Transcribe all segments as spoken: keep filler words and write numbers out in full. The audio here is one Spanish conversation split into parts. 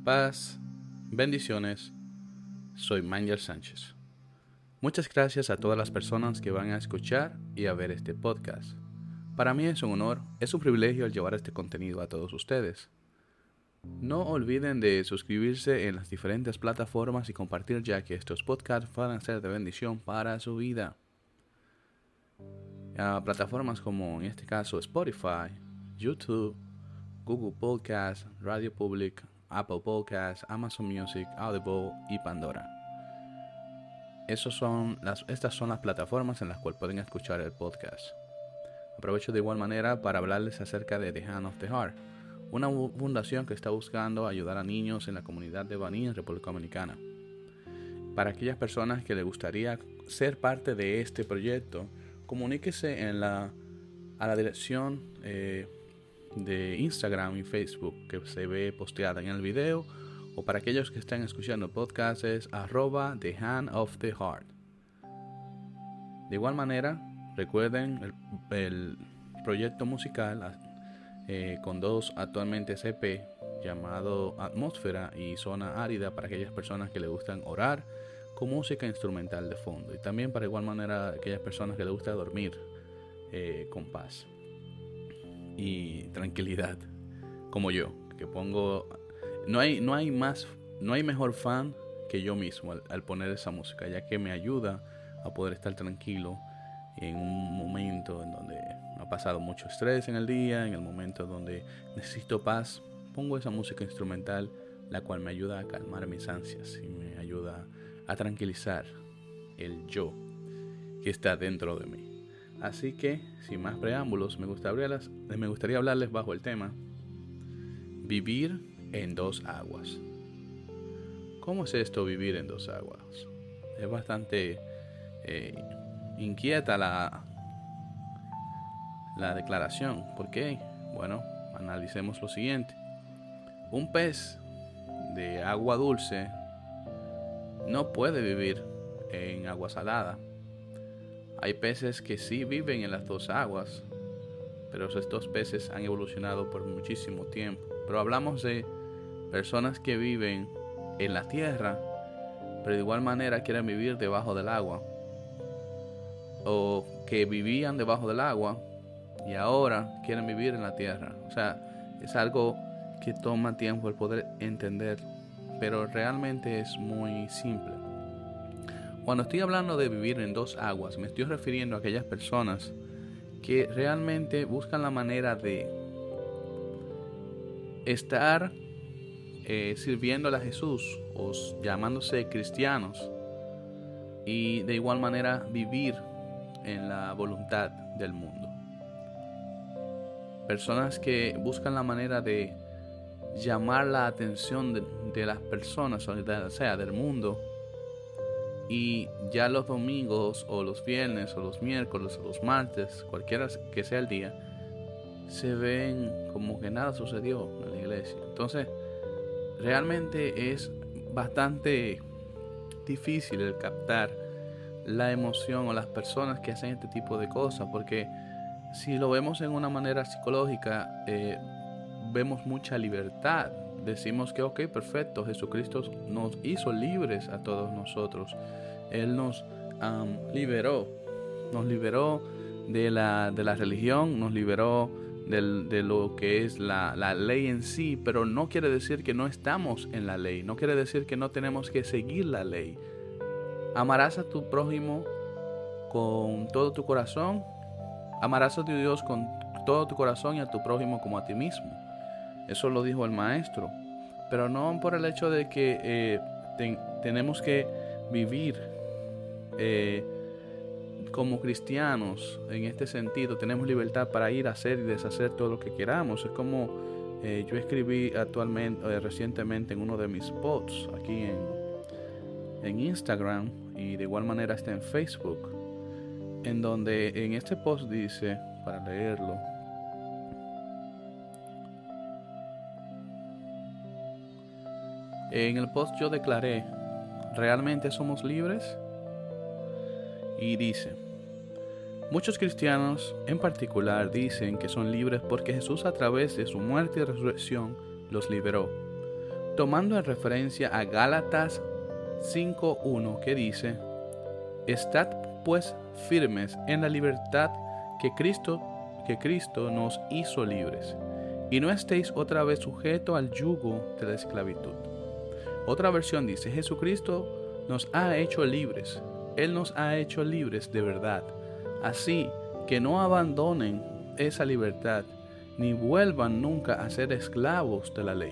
Paz, bendiciones, soy Manger Sánchez. Muchas gracias a todas las personas que van a escuchar y a ver este podcast. Para mí es un honor, es un privilegio el llevar este contenido a todos ustedes. No olviden de suscribirse en las diferentes plataformas y compartir, ya que estos podcasts van a ser de bendición para su vida. A plataformas como en este caso Spotify, YouTube, Google Podcasts, Radio Public, Apple Podcasts, Amazon Music, Audible y Pandora. Esos son las, estas son las plataformas en las cuales pueden escuchar el podcast. Aprovecho de igual manera para hablarles acerca de The Hand of the Heart, una fundación que está buscando ayudar a niños en la comunidad de Baní en República Dominicana. Para aquellas personas que les gustaría ser parte de este proyecto, comuníquese en la, a la dirección eh, de Instagram y Facebook que se ve posteada en el video, o para aquellos que están escuchando el podcast es arroba The Hand of the Heart. De igual manera, recuerden el, el proyecto musical eh, con dos actualmente C P llamado Atmósfera y Zona Árida, para aquellas personas que les gustan orar con música instrumental de fondo, y también para igual manera aquellas personas que les gusta dormir eh, con paz y tranquilidad, como yo, que pongo no hay no hay más no hay mejor fan que yo mismo al, al poner esa música, ya que me ayuda a poder estar tranquilo en un momento en donde ha pasado mucho estrés en el día, en el momento donde necesito paz. Pongo esa música instrumental, la cual me ayuda a calmar mis ansias y me ayuda a tranquilizar el yo que está dentro de mí. Así que, sin más preámbulos, me gustaría, me gustaría hablarles bajo el tema vivir en dos aguas. ¿Cómo es esto, vivir en dos aguas? Es bastante eh, inquieta la, la declaración. ¿Por qué? Bueno, analicemos lo siguiente. Un pez de agua dulce no puede vivir en agua salada. Hay peces que sí viven en las dos aguas, pero estos peces han evolucionado por muchísimo tiempo. Pero hablamos de personas que viven en la tierra, pero de igual manera quieren vivir debajo del agua, o que vivían debajo del agua y ahora quieren vivir en la tierra. O sea, es algo que toma tiempo el poder entender, pero realmente es muy simple. Cuando estoy hablando de vivir en dos aguas, me estoy refiriendo a aquellas personas que realmente buscan la manera de estar eh, sirviendo a Jesús o llamándose cristianos, y de igual manera vivir en la voluntad del mundo. Personas que buscan la manera de llamar la atención de, de las personas, o sea, del mundo, y ya los domingos o los viernes o los miércoles o los martes, cualquiera que sea el día, se ven como que nada sucedió en la iglesia. Entonces, realmente es bastante difícil el captar la emoción o las personas que hacen este tipo de cosas, porque si lo vemos en una manera psicológica, eh, vemos mucha libertad. Decimos que ok, perfecto, Jesucristo nos hizo libres a todos nosotros. Él nos um, liberó, nos liberó de la, de la religión, nos liberó de, de lo que es la, la ley en sí, pero no quiere decir que no estamos en la ley, no quiere decir que no tenemos que seguir la ley. Amarás a tu prójimo con todo tu corazón, amarás a tu Dios con todo tu corazón y a tu prójimo como a ti mismo. Eso lo dijo el maestro, pero no por el hecho de que eh, ten, tenemos que vivir eh, como cristianos en este sentido. Tenemos libertad para ir a hacer y deshacer todo lo que queramos. Es como eh, yo escribí actualmente, eh, recientemente en uno de mis posts aquí en, en Instagram, y de igual manera está en Facebook, en donde en este post dice, para leerlo, en el post yo declaré: ¿realmente somos libres? Y dice: muchos cristianos en particular dicen que son libres porque Jesús, a través de su muerte y resurrección, los liberó. tomando en referencia a Gálatas cinco uno, que dice: Estad pues firmes en la libertad que Cristo, que Cristo nos hizo libres, y no estéis otra vez sujetos al yugo de la esclavitud. Otra versión dice: Jesucristo nos ha hecho libres, Él nos ha hecho libres de verdad, así que no abandonen esa libertad, ni vuelvan nunca a ser esclavos de la ley.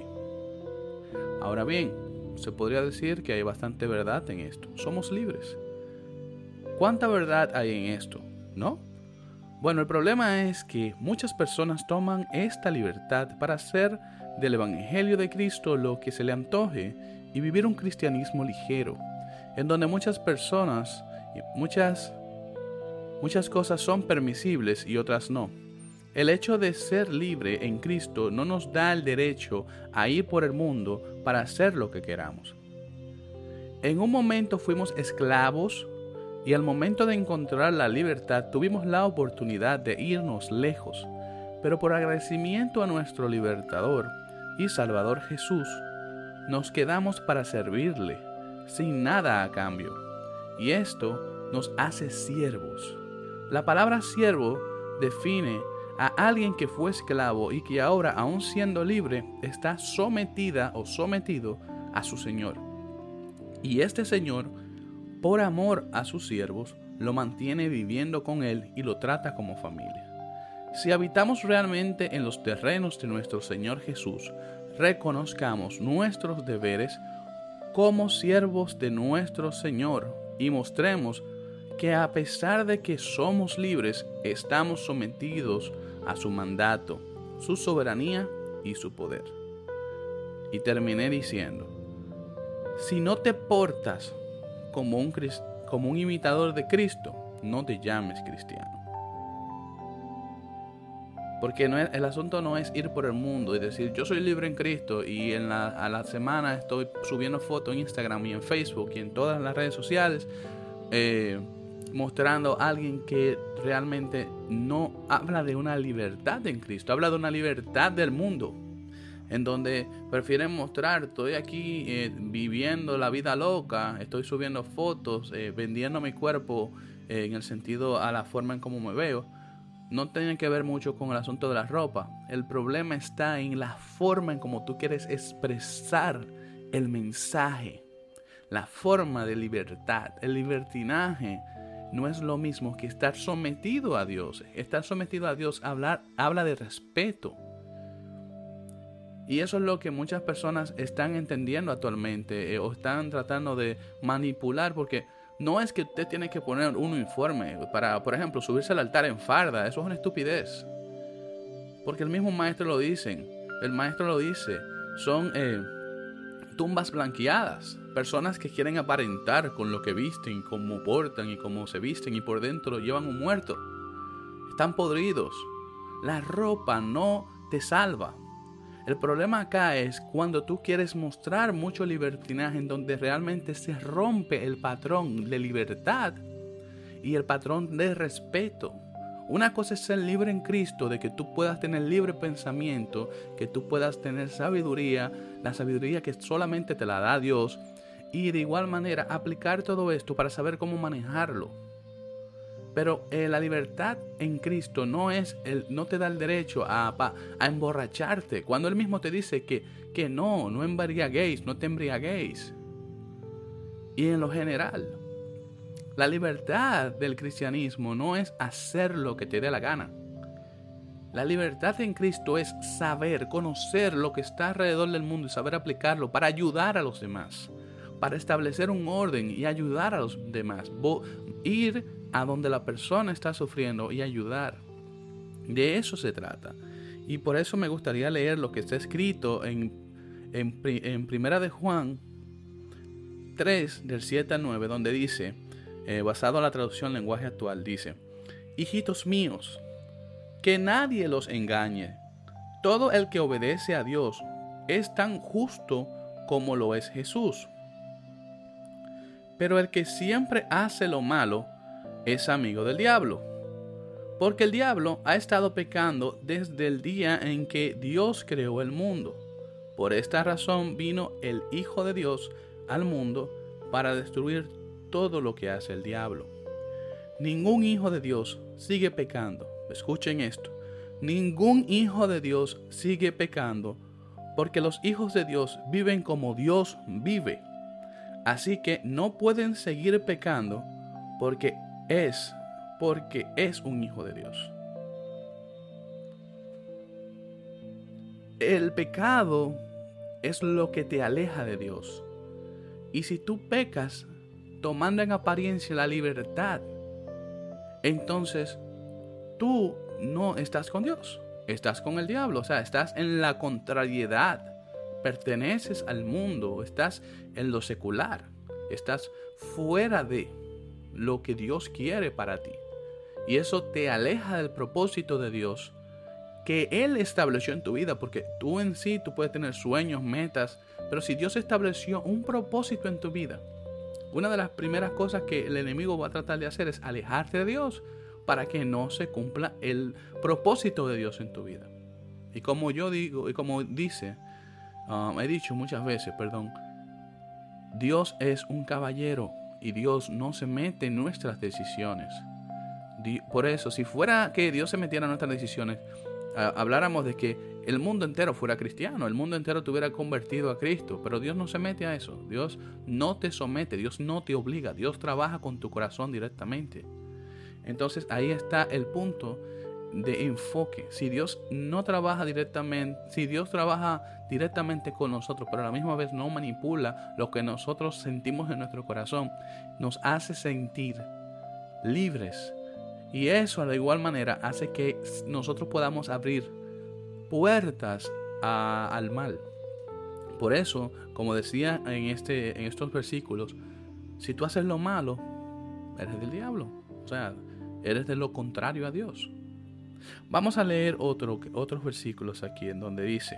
Ahora bien, se podría decir que hay bastante verdad en esto. Somos libres. ¿Cuánta verdad hay en esto? ¿No? Bueno, el problema es que muchas personas toman esta libertad para hacer del Evangelio de Cristo lo que se le antoje y vivir un cristianismo ligero, en donde muchas personas, muchas, muchas cosas son permisibles y otras no. El hecho de ser libre en Cristo no nos da el derecho a ir por el mundo para hacer lo que queramos. En un momento fuimos esclavos y al momento de encontrar la libertad tuvimos la oportunidad de irnos lejos, pero por agradecimiento a nuestro libertador y Salvador Jesús, nos quedamos para servirle, sin nada a cambio, y esto nos hace siervos. La palabra siervo define a alguien que fue esclavo y que ahora, aun siendo libre, está sometida o sometido a su Señor. Y este Señor, por amor a sus siervos, lo mantiene viviendo con Él y lo trata como familia. Si habitamos realmente en los terrenos de nuestro Señor Jesús, reconozcamos nuestros deberes como siervos de nuestro Señor y mostremos que a pesar de que somos libres, estamos sometidos a su mandato, su soberanía y su poder. Y terminé diciendo: si no te portas como un, como un imitador de Cristo, no te llames cristiano. Porque no es, el asunto no es ir por el mundo y decir yo soy libre en Cristo y en la, a la semana estoy subiendo fotos en Instagram y en Facebook y en todas las redes sociales eh, mostrando a alguien que realmente no habla de una libertad en Cristo, habla de una libertad del mundo, en donde prefieren mostrar estoy aquí eh, viviendo la vida loca, estoy subiendo fotos, eh, vendiendo mi cuerpo eh, en el sentido a la forma en cómo me veo. No tiene que ver mucho con el asunto de la ropa. El problema está en la forma en cómo tú quieres expresar el mensaje. La forma de libertad. El libertinaje no es lo mismo que estar sometido a Dios. Estar sometido a Dios hablar, habla de respeto. Y eso es lo que muchas personas están entendiendo actualmente eh, o están tratando de manipular, porque no es que usted tiene que poner un uniforme para, por ejemplo, subirse al altar en farda. Eso es una estupidez. Porque el mismo maestro lo dice. El maestro lo dice. Son eh, tumbas blanqueadas. Personas que quieren aparentar con lo que visten, cómo portan y cómo se visten. Y por dentro llevan un muerto. Están podridos. La ropa no te salva. El problema acá es cuando tú quieres mostrar mucho libertinaje en donde realmente se rompe el patrón de libertad y el patrón de respeto. Una cosa es ser libre en Cristo, de que tú puedas tener libre pensamiento, que tú puedas tener sabiduría, la sabiduría que solamente te la da Dios, y de igual manera aplicar todo esto para saber cómo manejarlo. Pero eh, la libertad en Cristo no es el, no te da el derecho a, a, a emborracharte. Cuando Él mismo te dice que, que no, no embriaguéis, no te embriaguéis. Y en lo general, la libertad del cristianismo no es hacer lo que te dé la gana. La libertad en Cristo es saber, conocer lo que está alrededor del mundo y saber aplicarlo para ayudar a los demás. Para establecer un orden y ayudar a los demás. Bo- ir a donde la persona está sufriendo y ayudar. De eso se trata. Y por eso me gustaría leer lo que está escrito en, en, en Primera de Juan tres, del siete al nueve, donde dice, eh, basado en la traducción lenguaje actual, dice: hijitos míos, que nadie los engañe. Todo el que obedece a Dios es tan justo como lo es Jesús. Pero el que siempre hace lo malo es amigo del diablo, porque el diablo ha estado pecando desde el día en que Dios creó el mundo. Por esta razón vino el Hijo de Dios al mundo para destruir todo lo que hace el diablo. Ningún hijo de Dios sigue pecando. Escuchen esto. Ningún hijo de Dios sigue pecando porque los hijos de Dios viven como Dios vive. Así que no pueden seguir pecando porque es, porque es un hijo de Dios. El pecado es lo que te aleja de Dios. Y si tú pecas tomando en apariencia la libertad, entonces tú no estás con Dios, estás con el diablo, o sea, estás en la contrariedad, perteneces al mundo, estás en lo secular, estás fuera de lo que Dios quiere para ti. Y eso te aleja del propósito de Dios que Él estableció en tu vida, porque tú en sí, tú puedes tener sueños, metas, pero si Dios estableció un propósito en tu vida, una de las primeras cosas que el enemigo va a tratar de hacer es alejarte de Dios para que no se cumpla el propósito de Dios en tu vida. Y como yo digo, y como dice, um, he dicho muchas veces, perdón, Dios es un caballero y Dios no se mete en nuestras decisiones. Por eso, si fuera que Dios se metiera en nuestras decisiones, uh, habláramos de que el mundo entero fuera cristiano, el mundo entero tuviera convertido a Cristo, pero Dios no se mete a eso. Dios no te somete, Dios no te obliga, Dios trabaja con tu corazón directamente. Entonces ahí está el punto de enfoque. Si Dios no trabaja directamente, si Dios trabaja directamente con nosotros, pero a la misma vez no manipula lo que nosotros sentimos en nuestro corazón, nos hace sentir libres. Y eso de igual manera hace que nosotros podamos abrir puertas a, al mal. Por eso, como decía en, este, en estos versículos, si tú haces lo malo, eres del diablo. O sea, eres de lo contrario a Dios. Vamos a leer otro, otros versículos aquí en donde dice,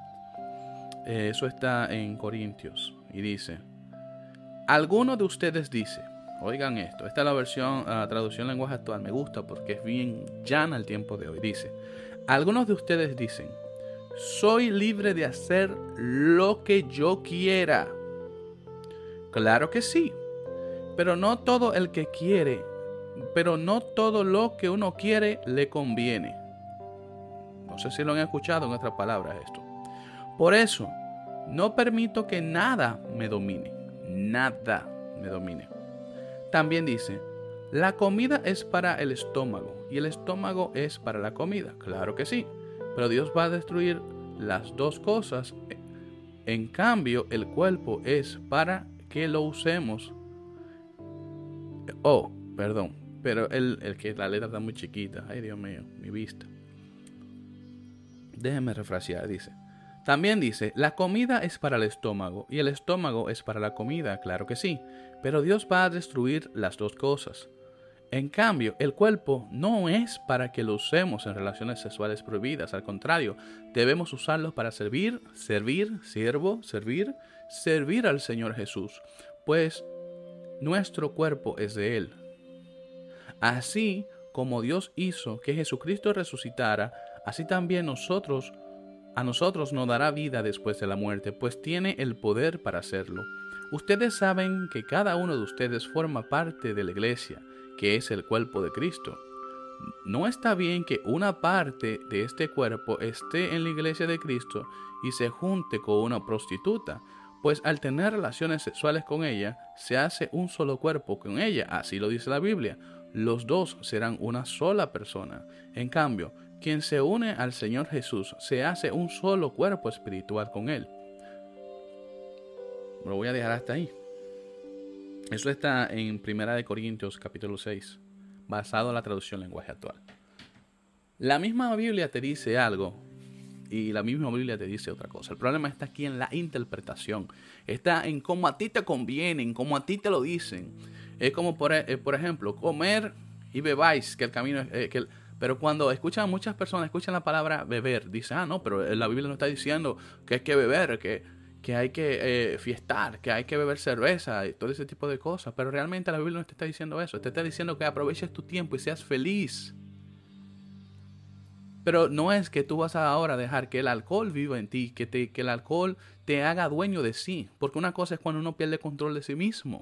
eh, eso está en Corintios, y dice, alguno de ustedes dice, oigan esto, esta es la versión, la traducción lenguaje actual, me gusta porque es bien llana el tiempo de hoy, dice, algunos de ustedes dicen, soy libre de hacer lo que yo quiera. Claro que sí, pero no todo el que quiere, pero no todo lo que uno quiere le conviene. No sé si lo han escuchado en otras palabras esto. Por eso, no permito que nada me domine, nada me domine. También dice, la comida es para el estómago y el estómago es para la comida. Claro que sí, pero Dios va a destruir las dos cosas. En cambio, el cuerpo es para que lo usemos. Oh, perdón, pero el, el que la letra está muy chiquita. Ay, Dios mío, mi vista. Déjenme refrasear, dice. También dice, la comida es para el estómago y el estómago es para la comida, claro que sí, pero Dios va a destruir las dos cosas. En cambio, el cuerpo no es para que lo usemos en relaciones sexuales prohibidas, al contrario, debemos usarlo para servir, servir, siervo, servir, servir al Señor Jesús, pues nuestro cuerpo es de Él. Así como Dios hizo que Jesucristo resucitara, así también nosotros A nosotros nos dará vida después de la muerte, pues tiene el poder para hacerlo. Ustedes saben que cada uno de ustedes forma parte de la iglesia, que es el cuerpo de Cristo. No está bien que una parte de este cuerpo esté en la iglesia de Cristo y se junte con una prostituta, pues al tener relaciones sexuales con ella, se hace un solo cuerpo con ella, así lo dice la Biblia. Los dos serán una sola persona. En cambio, quien se une al Señor Jesús se hace un solo cuerpo espiritual con Él. Lo voy a dejar hasta ahí. Eso está en Primera de Corintios capítulo seis, basado en la traducción lenguaje actual. La misma Biblia te dice algo y la misma Biblia te dice otra cosa. El problema está aquí en la interpretación. Está en cómo a ti te conviene, en cómo a ti te lo dicen. Es como, por, eh, por ejemplo, comer y bebáis, que el camino es... Eh, que el, Pero cuando escuchan, muchas personas escuchan la palabra beber, dicen, ah, no, pero la Biblia no está diciendo que hay que beber, que, que hay que eh, fiestar, que hay que beber cerveza y todo ese tipo de cosas. Pero realmente la Biblia no te está diciendo eso. Te está diciendo que aproveches tu tiempo y seas feliz. Pero no es que tú vas a ahora dejar que el alcohol viva en ti, que, te, que el alcohol te haga dueño de sí. Porque una cosa es cuando uno pierde control de sí mismo.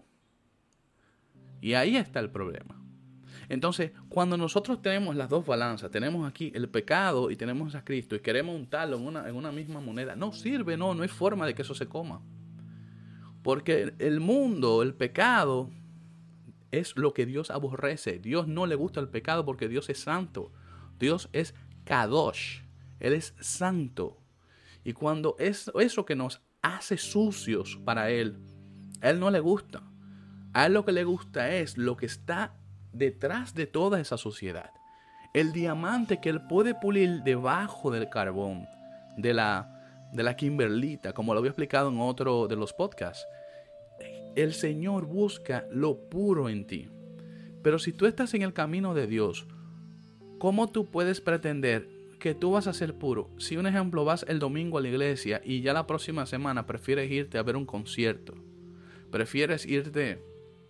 Y ahí está el problema. Entonces, cuando nosotros tenemos las dos balanzas, tenemos aquí el pecado y tenemos a Cristo y queremos untarlo en una, en una misma moneda, no sirve, no, no hay forma de que eso se coma. Porque el mundo, el pecado, es lo que Dios aborrece. Dios no le gusta el pecado porque Dios es santo. Dios es Kadosh. Él es santo. Y cuando es eso que nos hace sucios para Él, a Él no le gusta. A Él lo que le gusta es lo que está detrás de toda esa suciedad. El diamante que Él puede pulir debajo del carbón, de la, de la kimberlita, como lo había explicado en otro de los podcasts. El Señor busca lo puro en ti. Pero si tú estás en el camino de Dios, ¿cómo tú puedes pretender que tú vas a ser puro? Si, un ejemplo, vas el domingo a la iglesia y ya la próxima semana prefieres irte a ver un concierto, prefieres irte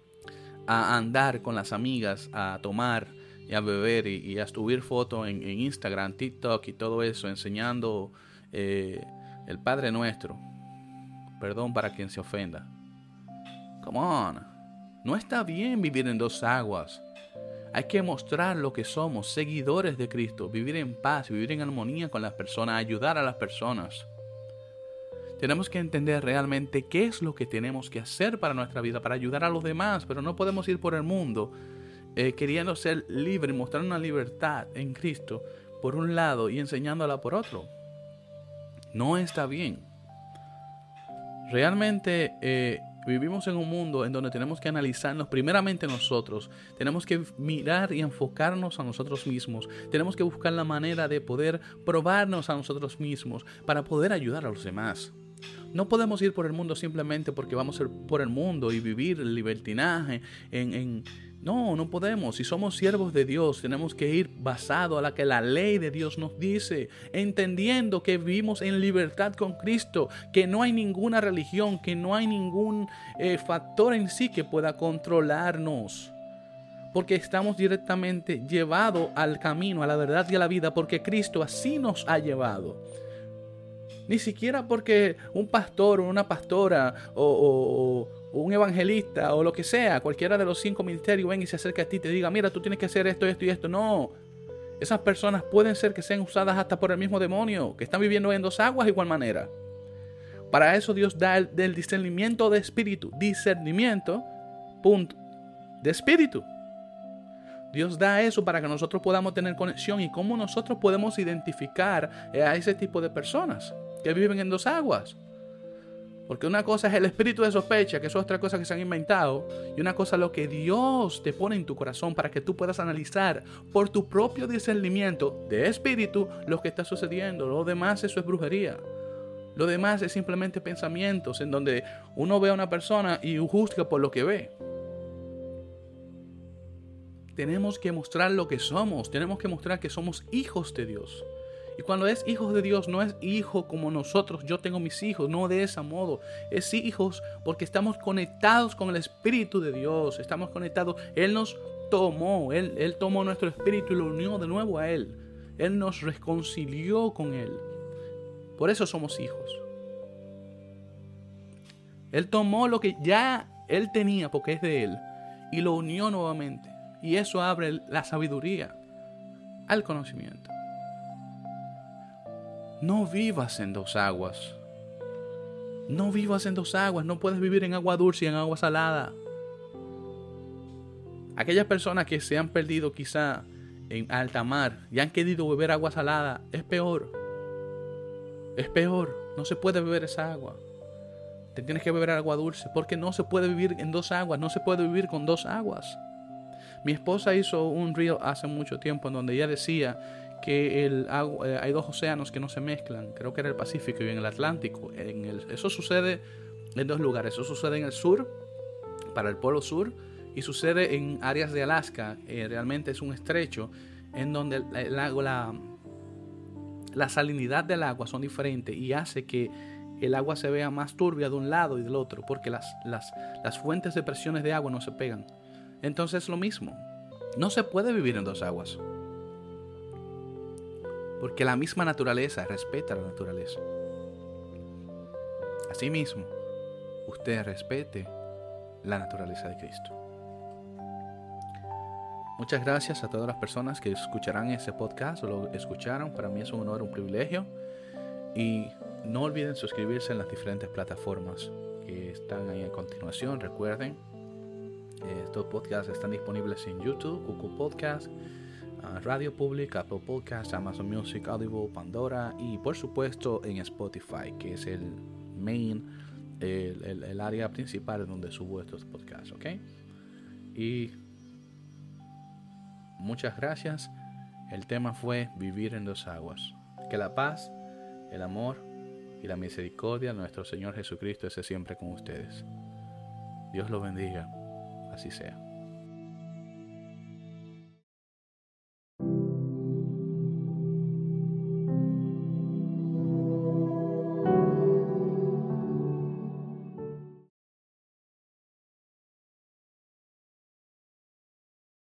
a andar con las amigas, a tomar y a beber y, y a subir fotos en, en Instagram, TikTok y todo eso, enseñando eh, el Padre Nuestro. Perdón para quien se ofenda. Come on. No está bien vivir en dos aguas. Hay que mostrar lo que somos, seguidores de Cristo, vivir en paz, vivir en armonía con las personas, ayudar a las personas. Tenemos que entender realmente qué es lo que tenemos que hacer para nuestra vida, para ayudar a los demás, pero no podemos ir por el mundo eh, queriendo ser libre, mostrar una libertad en Cristo por un lado y enseñándola por otro. No está bien. Realmente eh, vivimos en un mundo en donde tenemos que analizarnos primeramente nosotros. Tenemos que mirar y enfocarnos a nosotros mismos. Tenemos que buscar la manera de poder probarnos a nosotros mismos para poder ayudar a los demás. No podemos ir por el mundo simplemente porque vamos a ir por el mundo y vivir el libertinaje en... en No, no podemos. Si somos siervos de Dios, tenemos que ir basado a la que la ley de Dios nos dice, entendiendo que vivimos en libertad con Cristo, que no hay ninguna religión, que no hay ningún eh, factor en sí que pueda controlarnos. Porque estamos directamente llevados al camino, a la verdad y a la vida, porque Cristo así nos ha llevado. Ni siquiera porque un pastor o una pastora o, o, o un evangelista o lo que sea, cualquiera de los cinco ministerios venga y se acerque a ti y te diga, mira, tú tienes que hacer esto, esto y esto. No, esas personas pueden ser que sean usadas hasta por el mismo demonio, que están viviendo en dos aguas de igual manera. Para eso Dios da el del discernimiento de espíritu, discernimiento, punto, de espíritu. Dios da eso para que nosotros podamos tener conexión y cómo nosotros podemos identificar a ese tipo de personas que viven en dos aguas. Porque una cosa es el espíritu de sospecha, que eso es otra cosa que se han inventado, y una cosa es lo que Dios te pone en tu corazón para que tú puedas analizar por tu propio discernimiento de espíritu lo que está sucediendo. Lo demás, eso es brujería. Lo demás es simplemente pensamientos en donde uno ve a una persona y juzga por lo que ve. Tenemos que mostrar lo que somos. Tenemos que mostrar que somos hijos de Dios. Y cuando es hijos de Dios, no es hijo como nosotros, yo tengo mis hijos, no de ese modo. Es hijos porque estamos conectados con el Espíritu de Dios. Estamos conectados. Él nos tomó, Él, Él tomó nuestro espíritu y lo unió de nuevo a Él. Él nos reconcilió con Él. Por eso somos hijos. Él tomó lo que ya Él tenía, porque es de Él, y lo unió nuevamente. Y eso abre la sabiduría al conocimiento. No vivas en dos aguas. No vivas en dos aguas. No puedes vivir en agua dulce y en agua salada. Aquellas personas que se han perdido quizá en alta mar y han querido beber agua salada, es peor. Es peor. No se puede beber esa agua. Te tienes que beber agua dulce porque no se puede vivir en dos aguas. No se puede vivir con dos aguas. Mi esposa hizo un reel hace mucho tiempo en donde ella decía que el agua, eh, hay dos océanos que no se mezclan. Creo que era el Pacífico y en el Atlántico. En el, eso sucede en dos lugares. Eso sucede en el sur, para el polo sur, y sucede en áreas de Alaska. Eh, realmente es un estrecho en donde el, el agua, la, la salinidad del agua son diferentes y hace que el agua se vea más turbia de un lado y del otro, porque las, las, las fuentes de presiones de agua no se pegan. Entonces es lo mismo. No se puede vivir en dos aguas. porque la misma naturaleza respeta la naturaleza. Asimismo, usted respete la naturaleza de Cristo. Muchas gracias a todas las personas que escucharán ese podcast o lo escucharon. Para mí es un honor, un privilegio. Y no olviden suscribirse en las diferentes plataformas que están ahí a continuación. Recuerden, eh, estos podcasts están disponibles en YouTube, Google Podcast, uh, Radio Public, Apple Podcast, Amazon Music, Audible, Pandora y por supuesto en Spotify, que es el main, el, el, el área principal donde subo estos podcasts, ¿ok? Y muchas gracias. El tema fue vivir en dos aguas. Que la paz, el amor y la misericordia de nuestro Señor Jesucristo esté siempre con ustedes. Dios los bendiga. Así sea.